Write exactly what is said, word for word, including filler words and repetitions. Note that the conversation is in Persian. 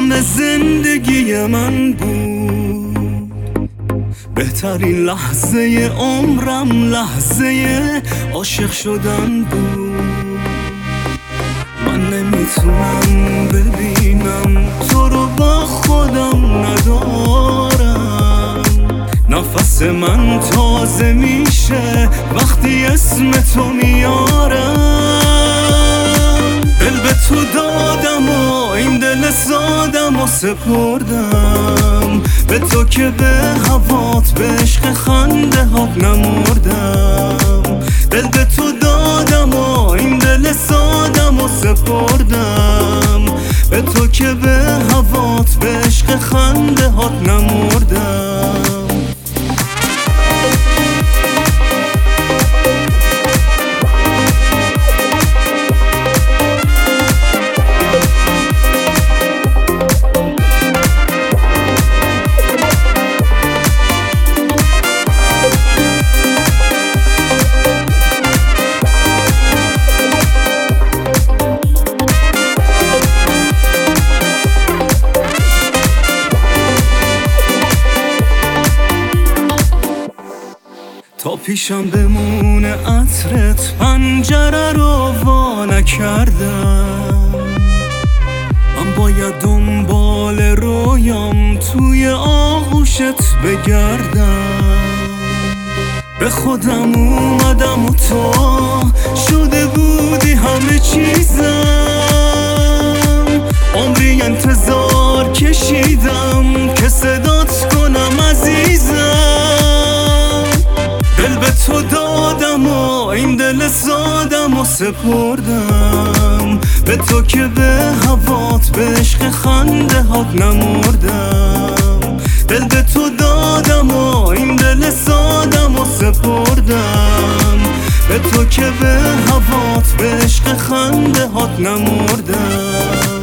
همه زندگی من بود، بهترین لحظه عمرم لحظه عاشق شدن بود. من نمیتونم ببینم تو رو با خودم ندارم، نفس من تازه میشه وقتی اسم تو میارم. دل به تو دادم و این دل سادم و سپردم به تو که به هوات به عشق خنده هات نمردم. دل به تو دادم و این دل سادم و سپردم به تو که به هوات به عشق خنده هات نمردم. تا پیشم بمونه عطرت پنجره رو وا نکردم. من باید دنبال رویام توی آغوشت بگردم. به خودم اومدم و تو شده بودی همه چیزم. عمری انتظار کشیدم که صدات کنم عزیزم. دل به تو دادم و این دل سادم و سپردم به تو که به هوات به عشق خنده هات نمردم. دل به تو دادم و این دل سادم و سپردم به تو که به هوات به عشق خنده هات نمردم.